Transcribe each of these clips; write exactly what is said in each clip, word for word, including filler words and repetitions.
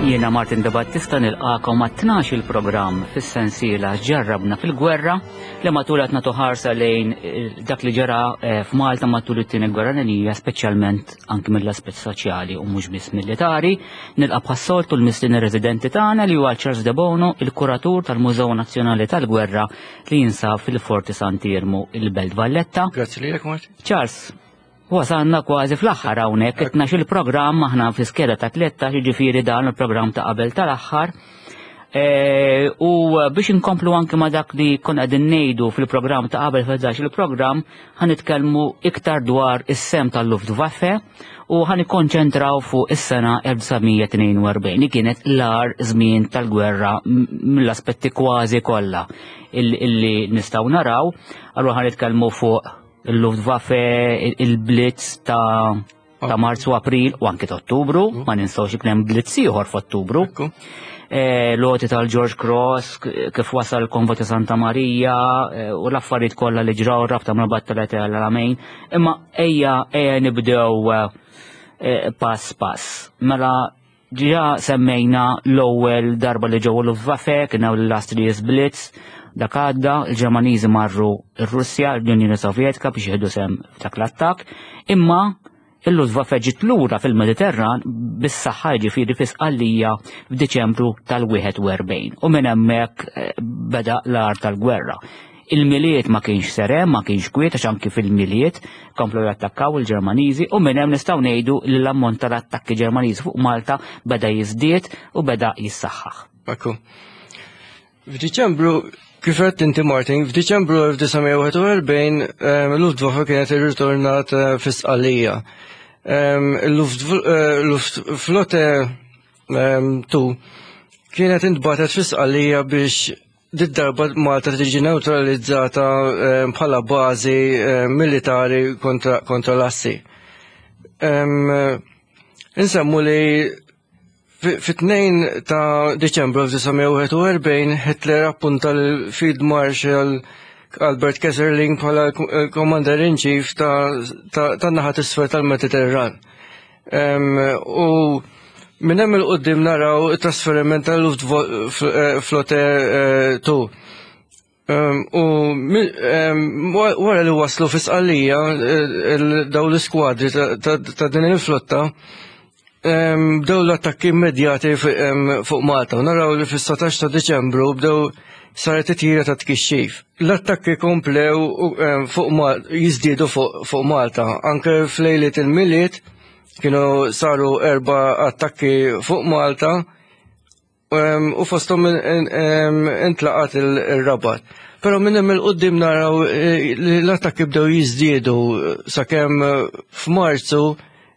Jiena Martin De Battista nilqakom ma' tnax il-programm fis-sensiela ġarrabna fil-gwerra li matul qed nagħtu ħarsa lejn dak li ġara f'Malta matul it-tieni gwerra dinjija speċjalment anke mill-aspett soċjali u mhux biss militari. Nilqa' bħas-soltu l-mistieni residenti tagħna li huwa Charles De Bono, il-kuratur tal-Mużew Nazzjonali tal-Gwerra li jinsab fil-Forti Sant'Irmu il-Belt Valletta. Grazzi lilek, Martin. Charles, wasanna kważi fl-aħħar hawnhekk qed nax il-programm aħna fl-iskeda ta' tlieta jiġifieri dan il-programm ta' qabel tal-aħħar. U biex inkomplu anke ma' dak li konna qegħdin ngħidu fil-programm ta' qabel fil-dax il-programm ħanitkellmu iktar dwar is-sem tal-Luftwaffe u ħanikkonċentraw fuq is-sena elf tisa' tnejn u erbgħin li kienet l-agħar żmien tal-gwerra mill-aspetti kważi kollha illi nistgħu naraw. Allura ħanitkellmu fuq il-Luftwaffe, il-Blitz ta' ta' Marzu April u anke ta' Ottubru, ma ninsawx ikun hemm Blitz ieħor f'Ottubru. L-għoti tal-George Cross, kif wasal il-konvoj ta' Santa Marija u l-affarijiet kollha li ġraw rabta mal-battalja tal-Alamein. Imma ejja ejja nibdew pass pass. Mela ġia semmejna l-ewwel darba li ġew Luftwaffe kien hawn l-Austrias Blitz. Dak għadda il-Ġermaniżi marru r-Russja, l-Unjoni Sovjetika biex jieħdu sem dak l-attakk, imma il-Luftwaffe ġiet lura fil-Mediterran bis-saħħa ġifieri fi Sqallija f'Diċembru tal-wieħed u erbgħin u minn hemmhekk beda l-agħar tal-gwerra. Il-miliet ma kienx serem, ma kienx kwiet għax anke fil-miliet komplu jattakkaw il-Ġermaniżi u minn hemm nistgħu ngħidu li l-ammont tal-attakki Ġermaniżi fuq Malta beda jiżdied u beda jissaħħaħ. Ekku. F'Diċembru kif qed inti Martin, f'Diċembru elf tisa' wieħed u erbgħin l-Luftwaffe kienet irritornat fi Sqallija. Il-Luftflotte tu kienet intbagħtet fi Sqallija biex dit-darba Malta tiġi neutralizzata bħala bażi militari kontra l-Assi. Insemmu li fit-tnejn ta' Diċembru elf tisa' wieħed u erbgħin Hitler appunta l-Field Marshal Albert Kesselring bħala Commander in Chief ta' naħa t'isfel tal-Mediterran. U minn hemm il-qudiem naraw it-trasferiment tal-Luftflotte tu. U wara li waslu fi Sqallija daw l-iskwadri ta' din il-flotta bdew l-attakki immedjati fuq Malta u naraw li fis-satax ta' Diċembru bdew saret titjira ta' tkixxif. L-attakki komplew fuq Malta jiżdiedu fuq Malta. Anke f'lejliet il-miliet kienu saru erba' attakki fuq Malta u fosthom intlaqat il-Rabat. Però minn hemm il-qudiem naraw li l-attakki bdew jiżdiedu sakemm f'Marzu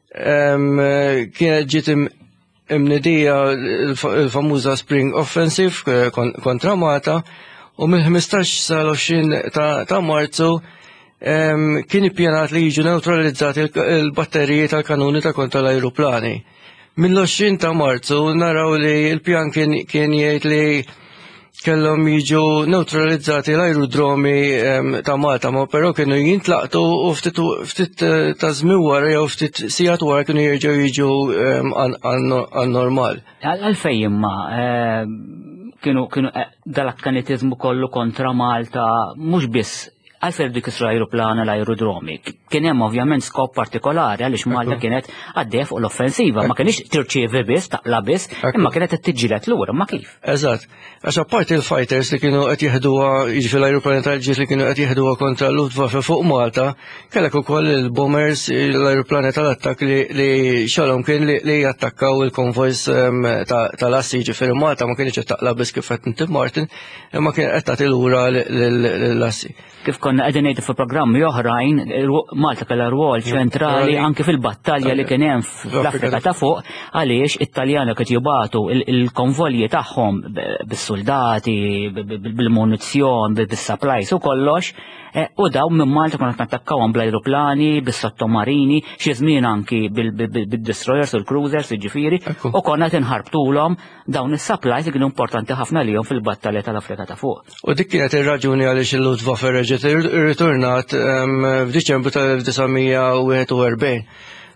kienet ġiet imnedija il-famuża Spring Offensive kontra Malta u mill-ħmistax sal-għoxrin ta' Marzu kien ippjanat li jiġu neutralizzati il-batteriji tal-kanuni ta' kontra l-ajruplani. Mill-għoxrin ta' Marzu naraw li l-pjan kien jgħid li kellhom jiġu neutralizzati l-ajrudromi ta' Malta, ma però kienu jintlaqtu u ftit ta' żmien wara jew ftit sigħat wara kienu jerġgħu jiġu għan-normal. Għalfejn imma kienu dal-akkanitiżmu kollu kontra Malta mhux biss għalfejn dik l-ajruplana l-ajrudromi. Kien hemm ovvjament skop partikolari għaliex Malta kienet għaddejja fuq l-offensiva, ma kienx tirċievi biss, taqla biss, imma kienet qed tiġġieled lura, ma kif? Eżatt. Għax apparti l-fighters li kienu qed jieħduha jiġifieri l-ajruplani tal-ġiet li kienu qed jieħduha kontra l-Luftwaffe fuq Malta, kellek ukoll il-bombers, l-ajruplani tal-attakk li xogħolhom kien li jattakkaw il-konvojs tal-assi jiġifieri Malta ma kienx qed taqla biss kif qed inti Martin, imma kien qed tagħti lura lill-assi. Kif konna qegħdin ngħidu fil-programmi oħrajn, Malta kellha rwol ċentrali anke fil-battalja li kien hemm fl-Afrika ta' fuq għaliex it-Taljani qed jibagħtu il-konvolji tagħhom bis-soldati, bil-munizzjon, bis-supplies u kollox, u daw minn Malta konna nattakkawhom bl-ajruplani, bis-sottomarini, xi żmien anki bid-destroyers u l-cruisers jiġifieri, u konna qed inħarbtulhom dawn is-supplies li kienu importanti ħafna lihom fil-battalja tal-Afrika ta' fuq. U dik kienet ir-raġuni għaliex il-Luftwaffe reġgħet irriturnat f'Diċembru tal-elf tisa' wieħed u erbgħin.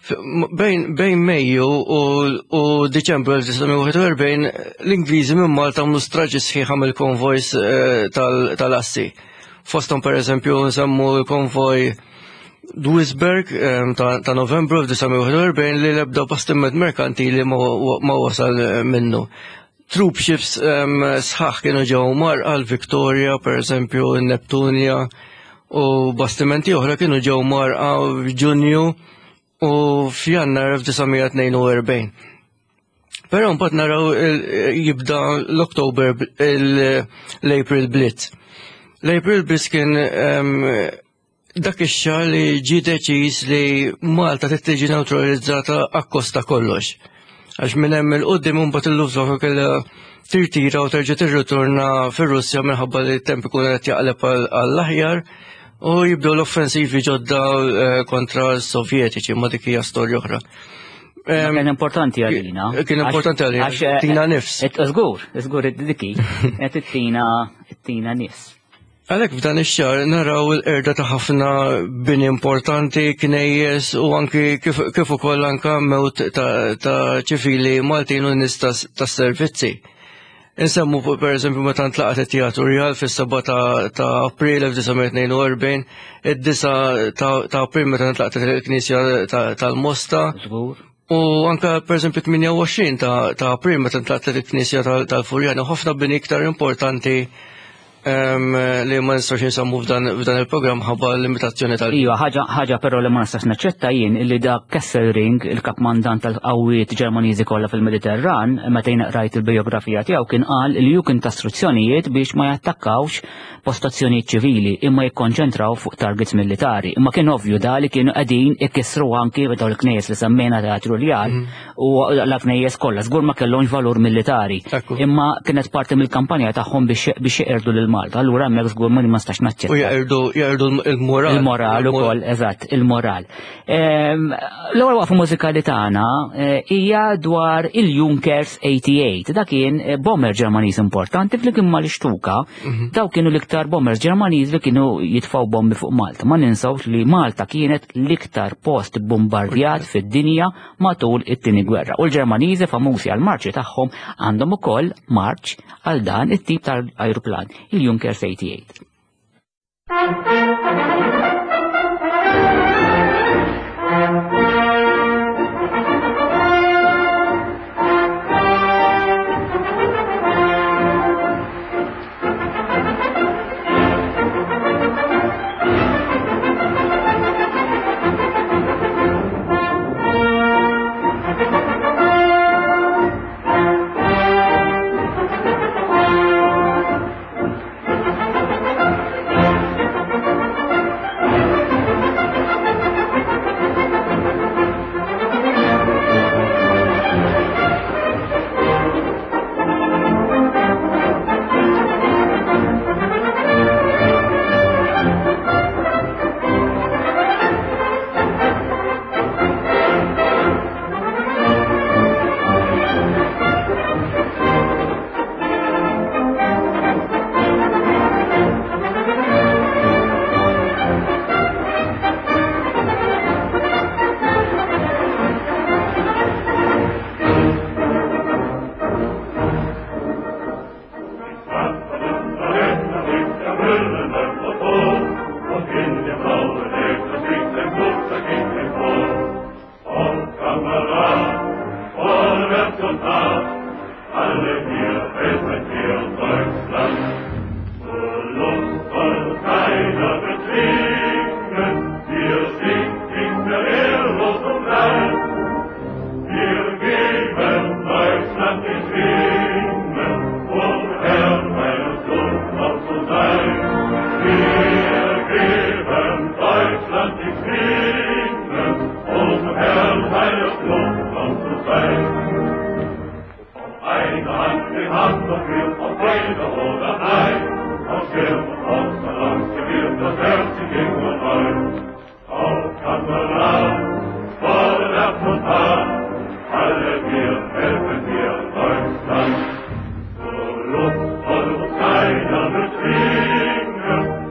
Bejn Mejju u Diċembru elf tisa wieħed u erbgħin l-Ingliżi minn Malta għamlu straġi sħiħa mill-konvojs tal-assi. Fosthom pereżempju nsemmu l-konvoj Duisburg ta' Novembru elf tisa wieħed u erbgħin li l-ebda bastiment merkantili ma wasal minnu. Troopships sħaħ kienu ġew marqa l-Victoria, pereżempju n-Neptunia, u bastimenti oħra kienu ġew marqa f'Ġunju u f'Jannar elf tisa tnejn u erbgħin. Però mbagħad naraw jibda l-Oktober l-April Blitz. L-April Blitz kien dak ix-xahar li ġie deċiż li Malta trid tiġi newtralizzata akkosta kollox. Għax minn hemm il-qudiem mbagħad il-Luftwaffe kellha tirtira u terġa' tirritorna fir-Russja minħabba li t-temp ikun qed jaqleb għall-aħjar u jibdew l-offensivi ġodda kontra s-Sovjetiċi, ma dik hija storja oħra. Kien importanti għalina. Kien importanti għalina. Tina nifs. Żgur, żgur id-diki, qed it-tina nifs. Għalhekk f'dan ix-xahar naraw l-qerda ta' ħafna bini importanti, knejjes u anki kif ukoll anke mewt ta' ċivili Maltin u nies tas-servizzi. Insemmu pereżempju meta ntlaqat it-Teatru Real fis-seba' ta' April elf tisa tnejn u erbgħin, id-disa ta' April meta ntlaqat il-Knisja tal-Mosta. U anke pereżempju tminja u għoxrin ta' April meta ntlaqat il-Knisja tal-Furjani, ħafna bini iktar importanti li ma nistax insemmu f'dan il-programm ħabba l-limitazzjoni tal- Iva, ħaġa però li ma nistax naċċetta jien illi dak Kesselring, il-kapmandant tal-qawwiet Ġermaniżi kollha fil-Mediterran, meta jien qrajt il-biografija tiegħu kien qal li ju kien ta' istruzzjonijiet biex ma jattakkawx postazzjonijiet ċivili imma jikkonċentraw fuq targets militari. Imma kien ovvju da li kienu qegħdin ikissru anki dawn il-knejjes li semmejna Teatru Real u l-knejjes kollha żgur ma kellhomx valur militari. Imma kienet parti mill-kampanja tagħhom biex jeqirdu lil Malta, allura hemmhekk żgur ma nistax naċċetta. U jaqirdu il-moral. Il-moral ukoll, eżatt, il-moral. L-ewwel waqfa mużikali tagħna hija dwar il-Junkers eighty-eight. Dak kien bomber Ġermaniż importanti flimkien mal-Ixtuka. Daw kienu l-iktar bombers Ġermaniż li kienu jitfgħu bombi fuq Malta. Ma ninsawx li Malta kienet l-iktar post bombardjat fid-dinja matul it-tieni gwerra. U l-Ġermaniżi famużi għall-marċi tagħhom għandhom ukoll marċ għal dan it-tip tal-ajruplan, il-Junkers eighty-eight.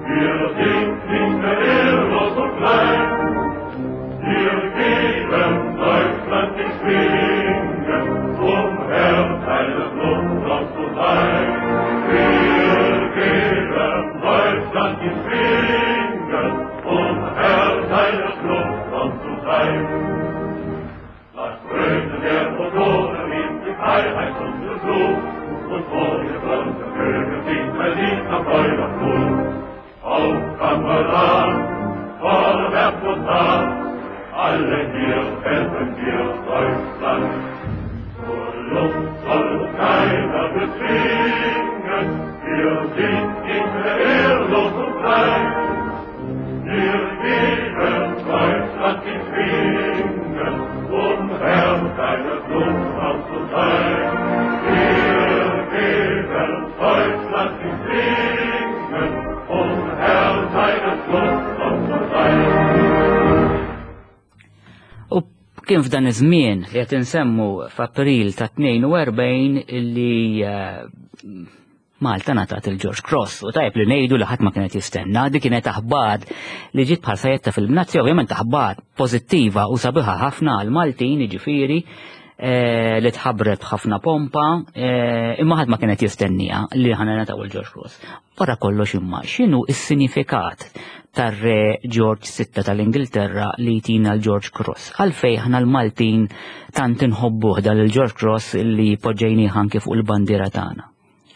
Wir geben Kien f'dan iż-żmien li qed insemmu f'April ta' tnejn u erbgħin li Malta ngħatat il-George Cross u tajjeb li ngħidu li ħadd ma kienet jistenna, dik kienet aħbar li ġiet bħal sajjetta fil-bnazzi, ovvjament aħbar pożittiva u sabiħa ħafna għal Maltin, jiġifieri li tħabbret b'ħafna pompa, imma ħadd ma kienet jistennija li ħana nagħtaw il-George Cross. Wara kollox imma x'inhu s-sinifikat tar-re George sitta tal-Ingilterra li jtina l-George Cross? Għalfejn aħna l-Maltin tant inħobbuh dal il-George Cross li poġġejnih anke fuq il-bandiera tagħna.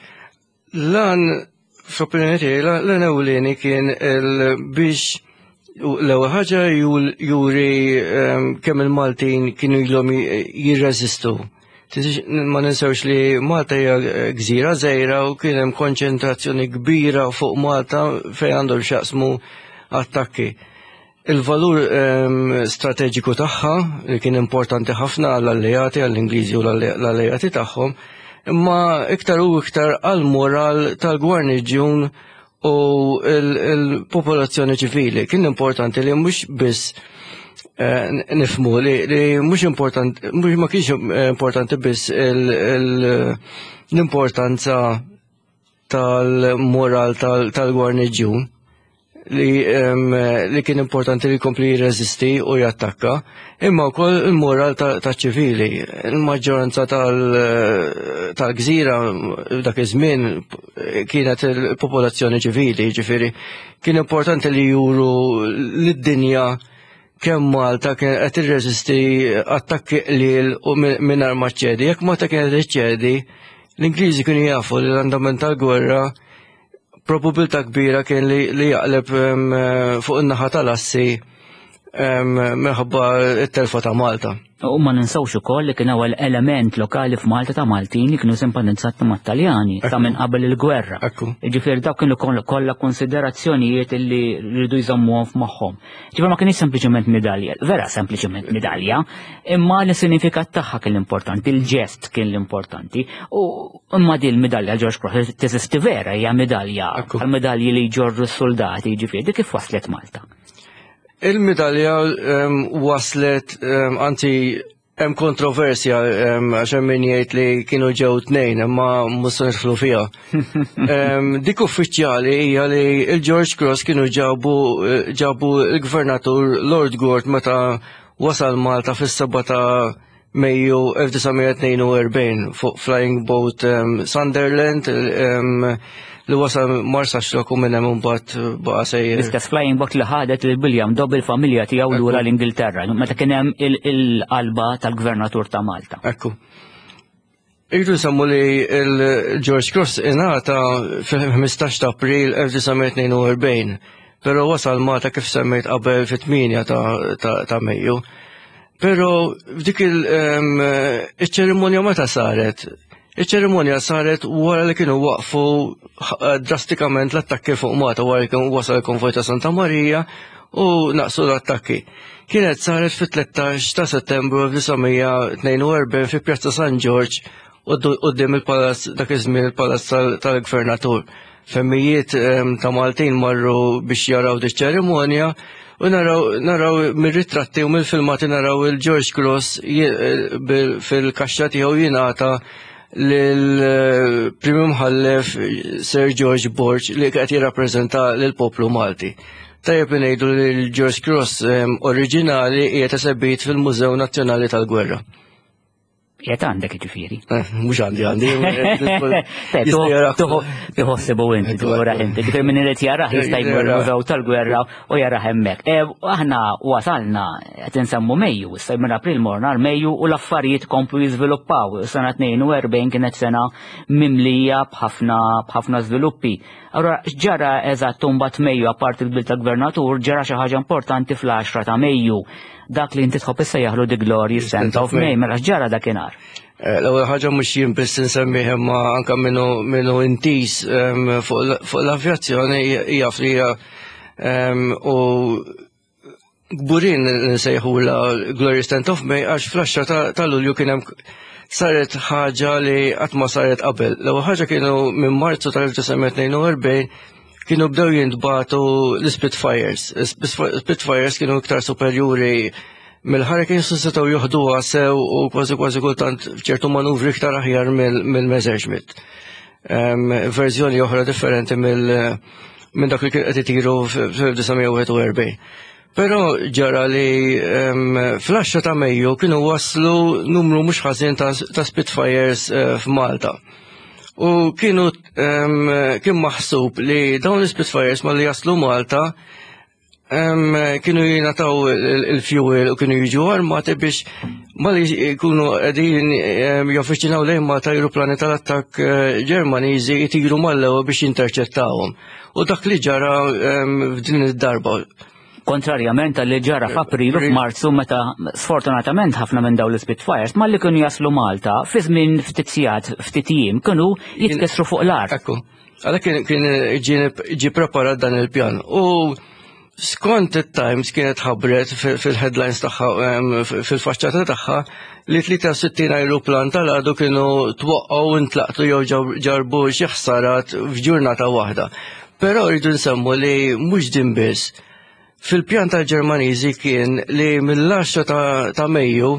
Lan f'opinjoni tiegħi lan ewlieni kien biex l-ewwel ħaġa juri kemm il-Maltin kienu ilhom jirreżistu. Ma ninsewx li Malta hija gżira żgħira u kien hemm konċentrazzjoni kbira fuq Malta fejn għandhom x'jaqsmu attakki. Il-valur strateġiku tagħha li kien importanti ħafna għall-alleati, għall-Ingliżi u l-alleati tagħhom, imma iktar u iktar għall-moral tal-gwarniġġjun u l-popolazzjoni ċivili. Kien importanti li mhux biss nifmu li mhux importanti, mhux ma kienx importanti biss l-importanza tal-moral tal-gwarniġġjun li kien importanti li jkompli jirreżisti u jattakka, imma wkoll il-moral taċ-ċivili. Il-maġġoranza tal-gżira dak iż-żmien kienet il-popolazzjoni ċivili, ġifieri kien importanti li juru lid-dinja kemm Malta kien qed irreżisti attakki qliel u mingħajr ma ċċedi. Jekk Malta kienet iċċedi, l-Ingliżi kienu jafu li l-andament tal-gwerra probabilità kbira kien li jaqleb fuq in-naħa tal-assi minħabba t-telfa ta' Malta. U ma ninsawx ukoll li kien ewwel element lokali f'Malta ta' Maltin li kienu simpatizzati mat-Taljani ta' minn qabel il-gwerra. Ġifieri dawk kienu kollha konsiderazzjonijiet li rridu jżammuhom f'moħħhom. Ġifier ma kienx sempliċement medalja, vera sempliċement medalja, imma l-sinifikat tagħha kien l-importanti, il-ġest kien l-importanti. U imma din il-medalja George Cross teżisti vera hija medalja bħal medalji li jġorru s-soldati, ġifieri kif waslet Malta? Il-medalja waslet, anzi, hemm kontroversja għax hemm min jgħid li kienu ġew tnejn, imma mhux se nidħlu fiha. Dik uffiċjali hija li l-George Cross kienu ġabu ġabu l-Gvernatur Lord Gort meta wasal Malta fis-seba' ta' Mejju elf tisgħomija tnejn u erbgħin fuq flying boat Sunderland li wasal marsax l minn hemm imbagħad baqa' sejjer. L-istess flying boat li ħadet il-William Dobb il-familja tiegħu lura l-Ingilterra meta kien hemm il-qalba tal-Gvernatur ta' Malta. Ekku. Irridu nsemmu li l-George Cross ingħata fil-ħmistax ta' April elf tisgħomija tnejn u erbgħin, però wasal Malta kif semmejt qabel fit-tminja ta' Mejju. Però f'dik il-ċerimonja meta saret? Iċ-ċerimonja saret wara li kienu waqfu drastikament l-attakki fuq Malta wara li kienu wasal il-konvoj ta' Santa Marija u naqsu l-attakki. Kienet saret fit-tlettax ta' Settembru elf tisgħomija tnejn u erbgħin fi Pjazza San George quddiem il-palazz dak iż-żmien il-palazz tal-Gvernatur. Femmijiet ta' Maltin marru biex jaraw dik ċerimonja u naraw mir-ritratti u mill-filmati naraw il-George Cross fil-kaxxa tiegħu jingħata lill-Prim Mħallef Sir George Borch li qed jirrappreżenta lill-poplu Malti. Tajjeb ngħidu li l-George Cross oriġinali qiegħed isebbiet fil-Mużew Nazzjonali tal-Gwerra. Jiet għandek ġifiri. Mux għandi għandi. Tuħossibu inti, tuħuraħ inti. Ġifir minn irrit jaraħ jistajbu l-mużaw tal-gwerra u jaraħ emmek. Aħna wasalna, għet nsemmu Mejju, issa minn April morna l-Mejju u l-affarijiet komplu jizviluppaw. Sena tnejn u erbejn kienet sena mimlija bħafna żviluppi. Allora, ġara eżatt mbagħad Mejju apart il-bil tal-gvernatur, ġara xi ħaġa importanti fl-għaxra ta' Mejju. Dak li inti tħobb issa jaħlu di Glorious Cent of May, mela ġara dakinhar. L-ewwel ħaġa mhux jien biss insemmih imma anke minnu intis fuq l-avjazzjoni jaf li u gburin nsejħula Glorious Cent of May għax fl-għaxra ta' Lulju kien hemm saret ħaġa li qatt ma saret qabel. L-ewwel ħaġa kienu minn Marzu tal-1942 kienu bdew jintbagħtu l-Spitfires. Spitfires kienu iktar superjuri mill-Hurricanes u setgħu joħduha sew u kważi kważi kultant f'ċertu manuvri iktar aħjar mill-Messerschmitt. Verżjoni oħra differenti minn dak li kien qed itiru f'tisgħemija Però ġara li fl-għaxra ta' Mejju kienu waslu numru mhux ħażin ta' Spitfires f'Malta. U kienu kien maħsub li dawn l-Spitfires ma li jaslu Malta kienu jingħataw il-fuel u kienu jiġu armati biex ma li jkunu qegħdin jaffiċċinaw lejn Malta ajruplani tal-attakk Ġermaniżi jtiru mal-ewwa biex jinterċettawhom. U dak li ġara f'din id-darba. Kontrarjament għalli ġara f'April u f'Marzu meta sfortunatament ħafna minn dawn l-Spitfires ma li kienu jaslu Malta fi żmien ftit sigħat ftit ijiem kienu jitkissru fuq l-art. Ekku, għalhekk kien ġie preparat dan il-pjan. U skont it-Times kienet ħabbret fil-headlines tagħha fil-faċċata tagħha li tlieta u sittin ajruplan tal-għadu kienu twaqqgħu u ntlaqtu jew ġarbu xi ħsarat f'ġurnata waħda. Però rridu nsemmu li mhux din biss. Fil-pjan tal-Ġermaniżi kien li mill-għaxra ta' Mejju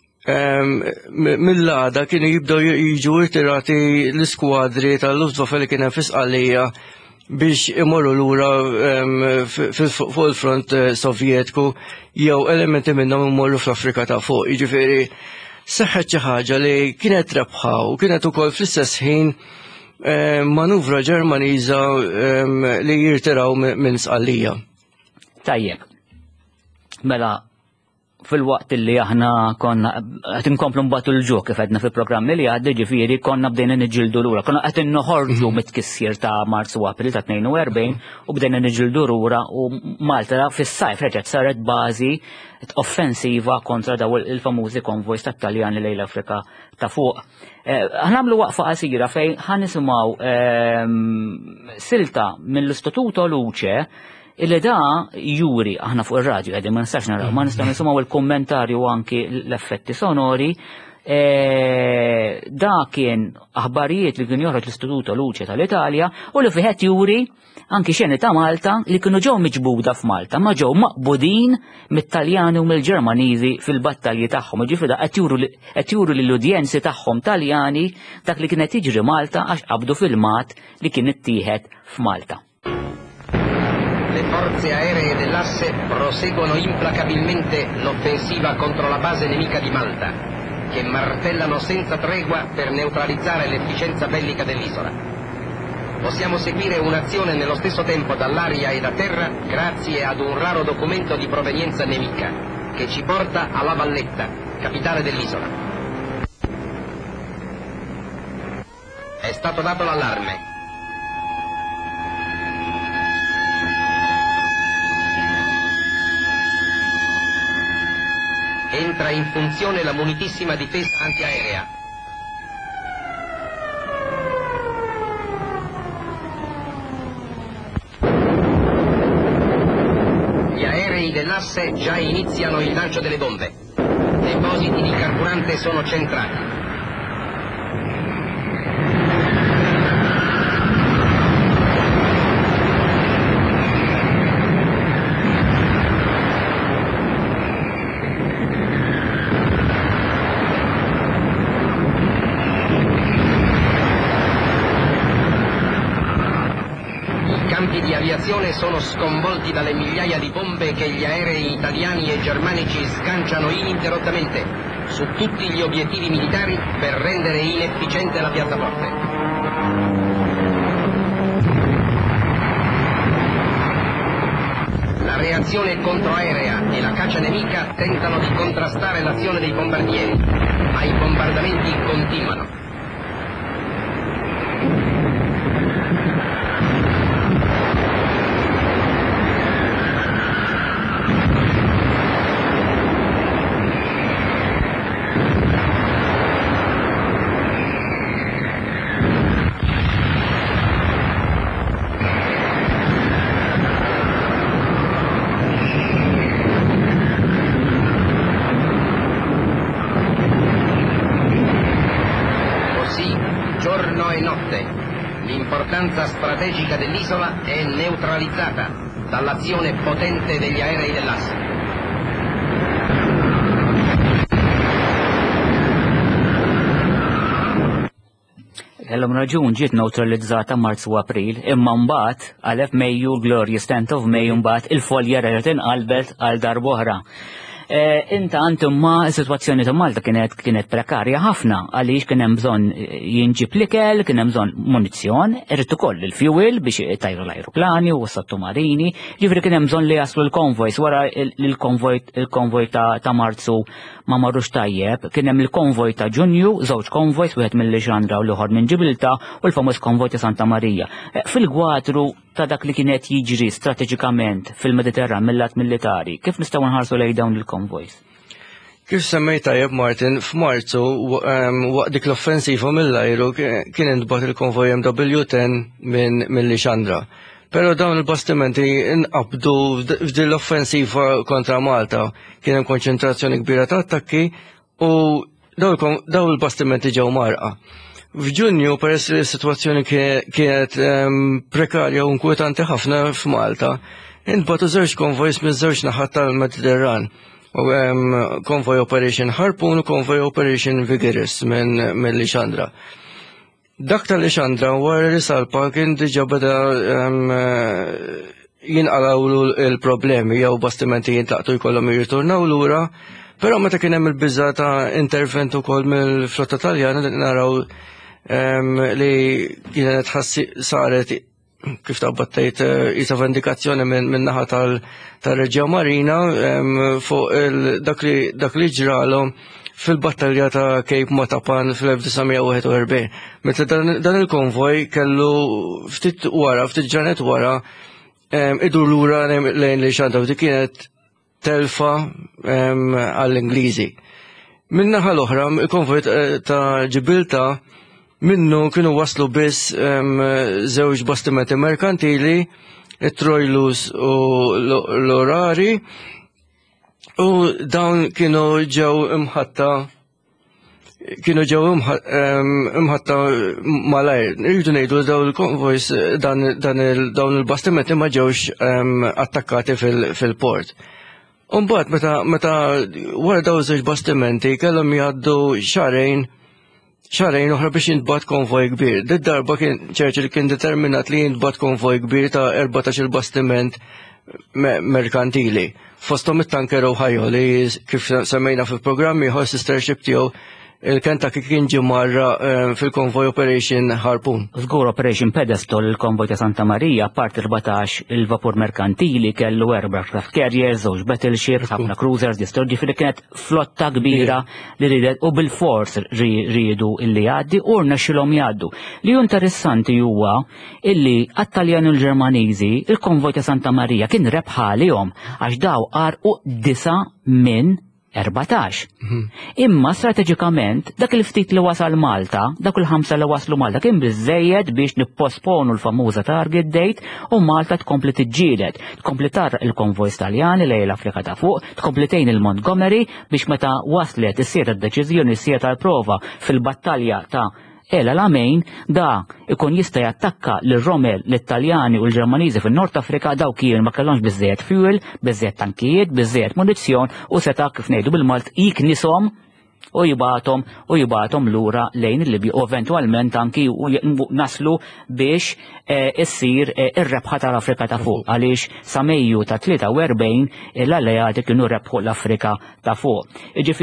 mill-għada kienu jibdew jiġu irtirati l-iskwadri tal-Luftwaffe li kien hemm fis-Qallija biex imorru lura fuq il-front Sovjetku jew elementi minnhom imorru fl-Afrika ta' fuq. Jiġifieri seħħet xi ħaġa li kienet rebħa u kienet ukoll fl-istess ħin manuvra Ġermaniża li jirtiraw minn Sqallija. Tajjeb, mela fil-waqt li aħna konna qed inkomplu mbagħtu l-ġuq kif għedna fil-programmi li għaddi ġifieri konna bdejna niġġieldu lura, konna qed innoħorġu mit-tkissir ta' Marzu April ta' tnejn u erbejn u bdejna niġġieldu lura u Malta fis-sajf reġgħet saret bażi offensiva kontra daw il-famużi konvojs tat-Taljani lejn l-Afrika ta' fuq. Ħnamlu waqfa qasira fejn ħanisimgħu silta mill-Istituto Luce illi da juri aħna fuq ir-radju għedin ma nistax naraw, ma nistax nisimgħu il-kommentarju anki l-effetti sonori. Da kien aħbarijiet li kien joħroġ l-Istituto Luce tal-Italja u li fiħet juri anki xeni ta' Malta li kienu ġew miġbuda f'Malta, ma ġew maqbudin mit-Taljani u mill-Ġermaniżi fil-battalji tagħhom. Ġifri da qed juru lill-udjenzi tagħhom Taljani dak li kienet jiġri Malta għax qabdu filmat li kien ittieħed f'Malta. Le forze aeree dell'asse proseguono implacabilmente l'offensiva contro la base nemica di Malta, che martellano senza tregua per neutralizzare l'efficienza bellica dell'isola. Possiamo seguire un'azione nello stesso tempo dall'aria e da terra grazie ad un raro documento di provenienza nemica, che ci porta a La Valletta, capitale dell'isola. È stato dato l'allarme. Entra in funzione la munitissima difesa antiaerea. Gli aerei dell'asse già iniziano il lancio delle bombe. Depositi di carburante sono centrati. Sono sconvolti dalle migliaia di bombe che gli aerei italiani e germanici sganciano ininterrottamente, su tutti gli obiettivi militari per rendere inefficiente la piattaforte. La reazione controaerea e la caccia nemica tentano di contrastare l'azione dei bombardieri, ma i bombardamenti continuano. L'importanza strategica dell'isola è neutralizzata dall'azione potente degli aerei dell'asse. Kellhom raġun ġiet neutralizzata Marzu u April, imma mbagħad għalef Mejju Glorious tenth of May mbagħad il-folja reġgħet inqalbet għal darb'oħra. Inta għantum ma s-situazzjoni ta' Malta kienet kienet prekarja ħafna għaliex kien hemm bżonn jinġib l-ikel, kien hemm bżonn munizzjon, irid ukoll il-fuel biex tajru l-ajruplani u s-sottomarini, ġifri kien hemm bżonn li jaslu l-konvojs wara il-konvoj ta' Marzu ma marrux tajjeb, kien hemm il-konvoj ta' Ġunju, żewġ konvojs wieħed mill-Lixandra u l-ieħor minn Ġibilta u l-famuż konvoj ta' Santa Marija. Fil-gwadru ta' dak li kienet jiġri strateġikament fil-Mediterran mill-lat militari, kif nistgħu nħarsu lejn dawn il-konvojs? Kif semmejt tajjeb Martin, f'Marzu waqt dik l-offensiva mill-ajru kien intbagħat il-konvoj M W ten minn mill-Lixandra. Però dawn il-bastimenti inqabdu f'din l-offensiva kontra Malta. Kien hemm konċentrazzjoni kbira ta' attakki u dawn il-bastimenti ġew marqa. F'Ġunju, peress li s-sitwazzjoni kienet prekarja u inkwetanti ħafna f'Malta, intbagħtu żewġ konvojs minn żewġ naħat tal-Mediterran. Konvoj Operation Harpoon u konvoj Operation Vigorous minn Lixandra. Dak tal-Lixandra wara li salpa kien diġà beda jinqalaw il-problemi jew bastimenti jintlaqtu jkollhom jirritornaw lura, però meta kien hemm il-biża ta' intervent ukoll mill-flotta Taljana naraw li kienet saret kif tabbattejt jisa vendikazzjoni minn naħa tal-Reġja Marina fuq dak li ġralhom fil-battalja ta' Cape Matapan fil-elf tisa' erbejn. Meta dan il-konvoj kellu ftit wara, ftit ġranet wara, idur lura lejn Lixandra, dik kienet telfa għall-Ingliżi. Min-naħa l-oħra, il-konvoj ta' Ġibilta minnu kienu waslu biss żewġ bastimenti merkantili, it-Troilus u l-Orari, u dawn kienu ġew imħatta kienu ġew imħatta malajr. Irridu ngħidu dawn il-konvojs dawn il-bastimenti ma ġewx attakkati fil-port. Umbagħad meta meta wara dawn żewġ bastimenti kellhom jgħaddu xarejn xarejn oħra biex jintbagħat konvoj kbir. Did-darba kien Churchill kien determinat li jintbagħat konvoj kbir ta' erbatax-il bastiment merkantili. Fostom it-tanker Ohio li kif semmejna fil-programmi ħor sister ship tiegħu il-Kentucky kien ġie marra fil-konvoj Operation Harpoon. Żgur Operation Pedestal, il-konvoj ta' Santa Marija, part erbatax il-vapur merkantili kellu erba' aircraft carriers, żewġ battleships, ħafna cruisers, destroyers, ġifieri kienet flotta kbira li ridet u bil-fors riedu illi jgħaddi u rnexxilhom jgħaddu. Li hu interessanti huwa illi għat-Taljani u l-Ġermaniżi il-konvoj ta' Santa Marija kien rebħa għalihom għax daw qarqu disa' minn erbatax. Imma strateġikament dak il-ftit li wasal Malta, dak il-ħamsa li waslu Malta kien biżżejjed biex nipposponu l-famuża target date u Malta tkompli tiġġieled, tkompli tarraq il-konvojs Taljani lejn l-Afrika ta' fuq, tkompli tgħin il-Montgomery biex meta waslet issir id-deċiżjoni ssir tal-prova fil-battalja ta' Ela l-Amejn da ikun jista' jattakka l-Rommel, l-Italjani u l-Ġermaniżi fin-Nord Afrika daw kienu ma kellhomx biżżejjed fuel, biżżejjed tankijiet, biżżejjed munizzjon u seta' kif ngħidu bil-Malt jiknishom u jibatom u jibatom lura lejn il-Libja u eventwalment anki naslu biex issir ir-rebħa tal-Afrika ta' fuq għaliex sa Mejju ta' tlieta u erbejn l-alleati kienu rebħu l-Afrika ta' fuq. Ġifieri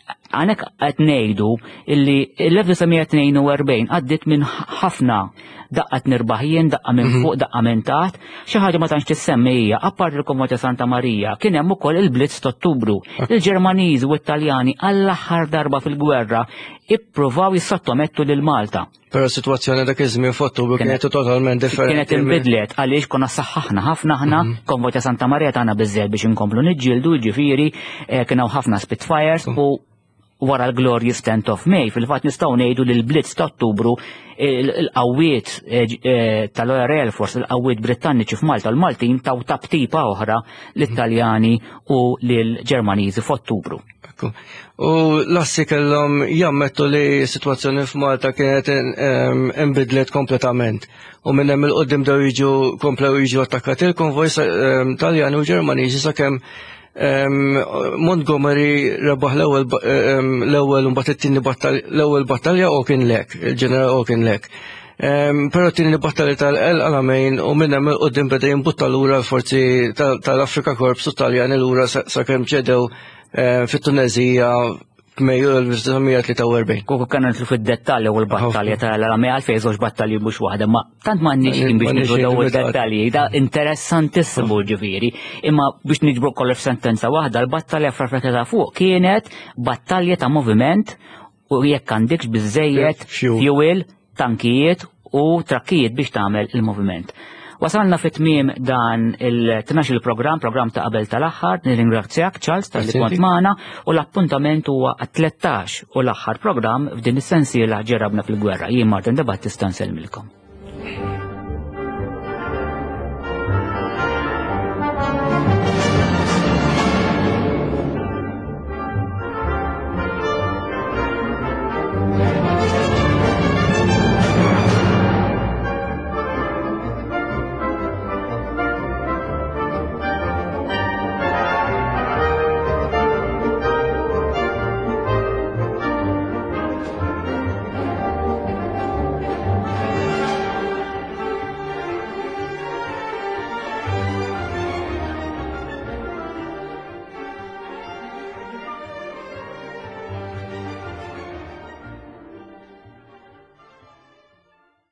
għanek għet nejdu illi l-1942 għaddit minn ħafna daqqat nirbaħjien, daqqa minn fuq, daqqa minn taħt, xi ħaġa ma tantx tissemmija, apart il-Konvoj ta' Santa Marija, kien hemm ukoll il-Blitz ta' Ottubru. Il-Ġermaniżi u t-Taljani għall-aħħar darba fil-gwerra ippruvaw jissottomettu lil Malta. Però s-sitwazzjoni dak iż-żmien f'Ottubru kienet totalment differenti. Kienet inbidlet għaliex konna saħħaħna ħafna ħna, Konvoj ta' Santa Marija tagħna biżżejjed biex inkomplu niġġieldu, ġifieri kien hawn ħafna Spitfires u wara l-Glorious tenth of May, fil-fatt nistgħu ngħidu li l-Blitz ta' Ottubru il-qawwiet tal-Royal Air Force, il-qawwiet Britanniċi f'Malta, l-Maltin taw tabtipa oħra l-Italjani u l-Ġermaniżi f'Ottubru. U l-assi kellhom jammettu li s-sitwazzjoni f'Malta kienet inbidlet kompletament. U minn hemm il-qudiem dew jiġu komplew jiġu attakkati il-konvoj Taljani u Ġermaniżi sakemm Montgomery rebaħ l-ewwel mbagħad it-tieni l-ewwel battalja Auchinleck, il-ġeneral Auchinleck. Però t-tieni battalja tal-El Alamein u minn hemm il-qudiem beda jimbutta lura l-forzi tal-Afrika Korps u Taljani lura sakemm ċedew fit-Tunezija f'Mejju l-1943. Koku kan nitlu fid-dettalji u l-battalja tal-Alamej għalfejn żewġ battalji mhux waħda, ma tant m'għandniex ħin biex nidħlu daw il-dettalji, da interessantissimu ġifieri. Imma biex niġbru kollox sentenza waħda, l-battalja fl-Afrika ta' fuq kienet battalja ta' moviment u jekk għandekx biżejjed fuel, tankijiet u trakkijiet biex tagħmel il-moviment. Wasalna fit-tmiem dan il-tnax il-programm, programm ta' qabel tal-aħħar, nirringrazzjak Charles tal-li kont magħna u l-appuntament huwa għat-tlettax u l-aħħar programm f'din is-sensiela ġerabna fil-gwerra. Jien Martin De Battista nsellmilkom.